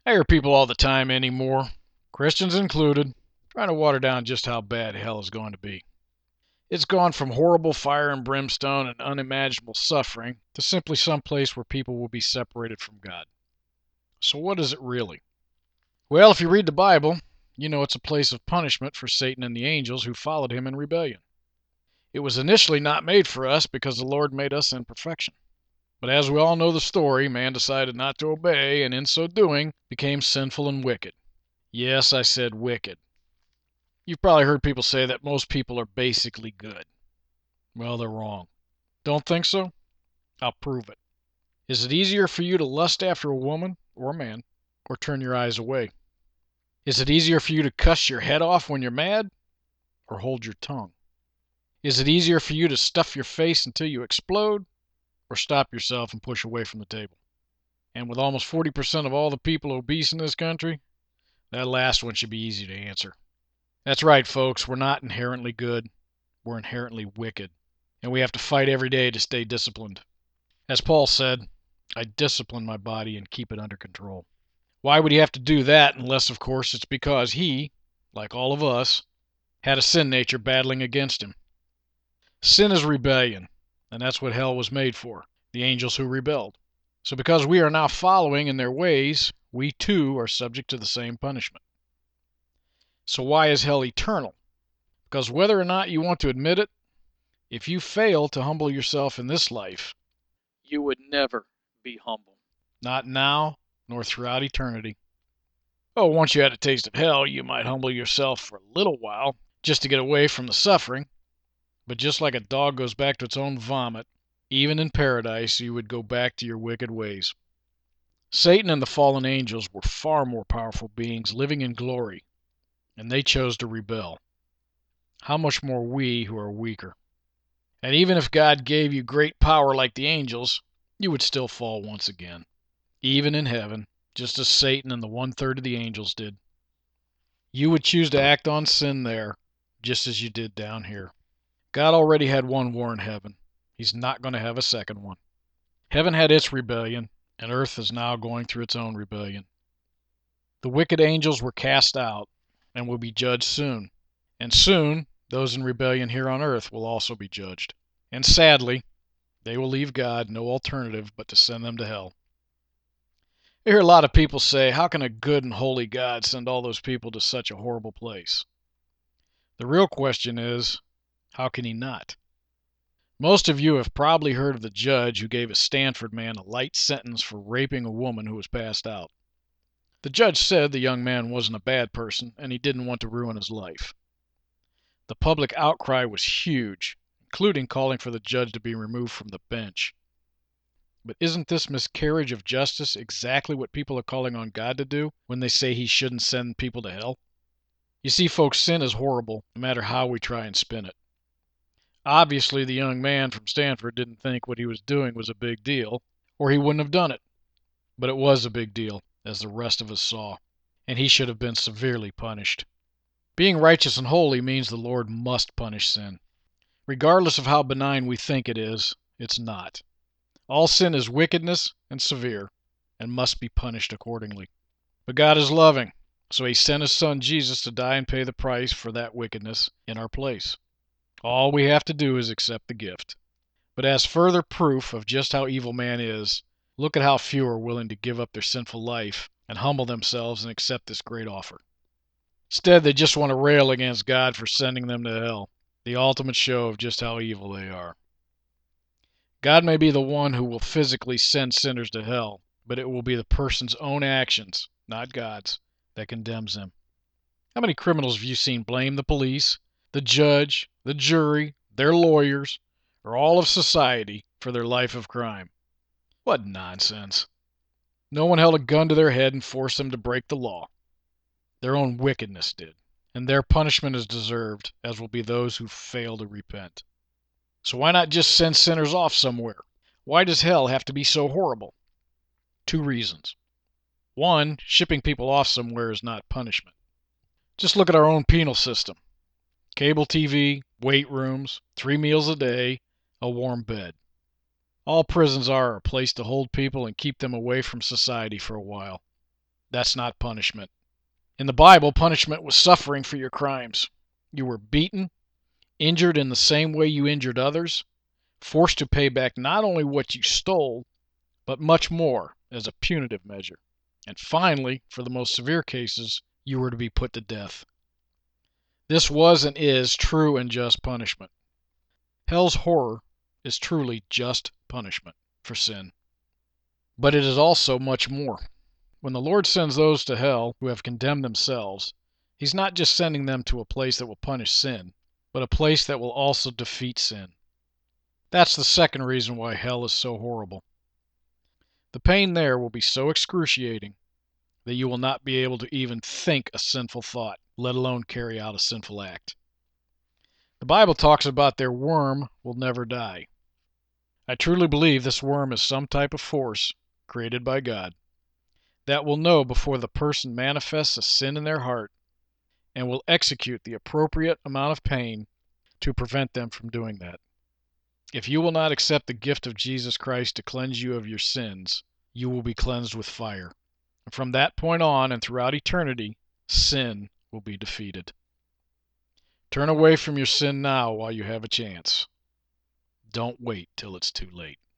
I hear people all the time anymore, Christians included, trying to water down just how bad hell is going to be. It's gone from horrible fire and brimstone and unimaginable suffering to simply some place where people will be separated from God. So what is it really? Well, if you read the Bible, you know it's a place of punishment for Satan and the angels who followed him in rebellion. It was initially not made for us because the Lord made us in perfection. But as we all know the story, man decided not to obey, and in so doing, became sinful and wicked. Yes, I said wicked. You've probably heard people say that most people are basically good. Well, they're wrong. Don't think so? I'll prove it. Is it easier for you to lust after a woman or a man, or turn your eyes away? Is it easier for you to cuss your head off when you're mad, or hold your tongue? Is it easier for you to stuff your face until you explode, or stop yourself and push away from the table? And with almost 40% of all the people obese in this country, that last one should be easy to answer. That's right, folks. We're not inherently good. We're inherently wicked. And we have to fight every day to stay disciplined. As Paul said, I discipline my body and keep it under control. Why would he have to do that unless, of course, it's because he, like all of us, had a sin nature battling against him? Sin is rebellion, and that's what hell was made for, the angels who rebelled. So because we are now following in their ways, we too are subject to the same punishment. So why is hell eternal? Because whether or not you want to admit it, if you fail to humble yourself in this life, you would never be humble. Not now, nor throughout eternity. Oh, once you had a taste of hell, you might humble yourself for a little while, just to get away from the suffering. But just like a dog goes back to its own vomit, even in paradise you would go back to your wicked ways. Satan and the fallen angels were far more powerful beings living in glory, and they chose to rebel. How much more we who are weaker? And even if God gave you great power like the angels, you would still fall once again, even in heaven, just as Satan and the 1/3 of the angels did. You would choose to act on sin there, just as you did down here. God already had one war in heaven. He's not going to have a second one. Heaven had its rebellion, and earth is now going through its own rebellion. The wicked angels were cast out and will be judged soon. And soon, those in rebellion here on earth will also be judged. And sadly, they will leave God no alternative but to send them to hell. I hear a lot of people say, how can a good and holy God send all those people to such a horrible place? The real question is, how can he not? Most of you have probably heard of the judge who gave a Stanford man a light sentence for raping a woman who was passed out. The judge said the young man wasn't a bad person and he didn't want to ruin his life. The public outcry was huge, including calling for the judge to be removed from the bench. But isn't this miscarriage of justice exactly what people are calling on God to do when they say he shouldn't send people to hell? You see, folks, sin is horrible, no matter how we try and spin it. Obviously, the young man from Stanford didn't think what he was doing was a big deal, or he wouldn't have done it. But it was a big deal, as the rest of us saw, and he should have been severely punished. Being righteous and holy means the Lord must punish sin. Regardless of how benign we think it is, it's not. All sin is wickedness and severe, and must be punished accordingly. But God is loving, so he sent his son Jesus to die and pay the price for that wickedness in our place. All we have to do is accept the gift. But as further proof of just how evil man is, look at how few are willing to give up their sinful life and humble themselves and accept this great offer. Instead, they just want to rail against God for sending them to hell, the ultimate show of just how evil they are. God may be the one who will physically send sinners to hell, but it will be the person's own actions, not God's, that condemns them. How many criminals have you seen blame the police, the judge, the jury, their lawyers, or all of society for their life of crime? What nonsense. No one held a gun to their head and forced them to break the law. Their own wickedness did, and their punishment is deserved, as will be those who fail to repent. So why not just send sinners off somewhere? Why does hell have to be so horrible? Two reasons. One, shipping people off somewhere is not punishment. Just look at our own penal system. Cable TV, weight rooms, 3 meals a day, a warm bed. All prisons are a place to hold people and keep them away from society for a while. That's not punishment. In the Bible, punishment was suffering for your crimes. You were beaten, injured in the same way you injured others, forced to pay back not only what you stole, but much more as a punitive measure. And finally, for the most severe cases, you were to be put to death. This was and is true and just punishment. Hell's horror is truly just punishment for sin. But it is also much more. When the Lord sends those to hell who have condemned themselves, He's not just sending them to a place that will punish sin, but a place that will also defeat sin. That's the second reason why hell is so horrible. The pain there will be so excruciating that you will not be able to even think a sinful thought, let alone carry out a sinful act. The Bible talks about their worm will never die. I truly believe this worm is some type of force created by God that will know before the person manifests a sin in their heart and will execute the appropriate amount of pain to prevent them from doing that. If you will not accept the gift of Jesus Christ to cleanse you of your sins, you will be cleansed with fire. And from that point on and throughout eternity, sin will be defeated. Turn away from your sin now while you have a chance. Don't wait till it's too late.